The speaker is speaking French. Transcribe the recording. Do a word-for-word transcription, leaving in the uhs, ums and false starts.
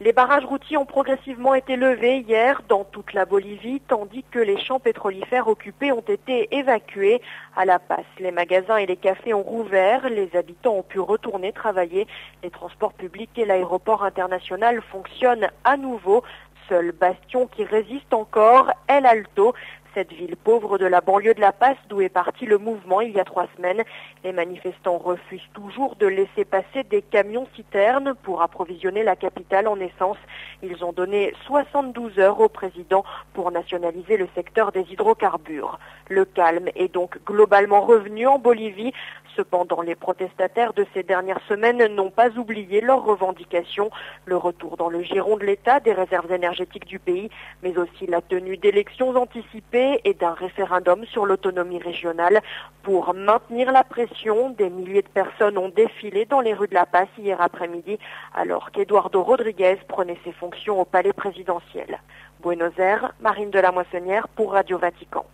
Les barrages routiers ont progressivement été levés hier dans toute la Bolivie, tandis que les champs pétrolifères occupés ont été évacués. À La Paz, les magasins et les cafés ont rouvert, les habitants ont pu retourner travailler, les transports publics et l'aéroport international fonctionnent à nouveau. Seul bastion qui résiste encore est l'Alto, cette ville pauvre de la banlieue de La Paz d'où est parti le mouvement il y a trois semaines. Les manifestants refusent toujours de laisser passer des camions-citernes pour approvisionner la capitale en essence. Ils ont donné soixante-douze heures au président pour nationaliser le secteur des hydrocarbures. Le calme est donc globalement revenu en Bolivie. Cependant, les protestataires de ces dernières semaines n'ont pas oublié leurs revendications, le retour dans le giron de l'État des réserves énergétiques du pays, mais aussi la tenue d'élections anticipées et d'un référendum sur l'autonomie régionale. Pour maintenir la pression, des milliers de personnes ont défilé dans les rues de La Paz hier après-midi, alors qu'Eduardo Rodriguez prenait ses fonctions au palais présidentiel. Buenos Aires, Marine de la Moissonnière pour Radio Vatican.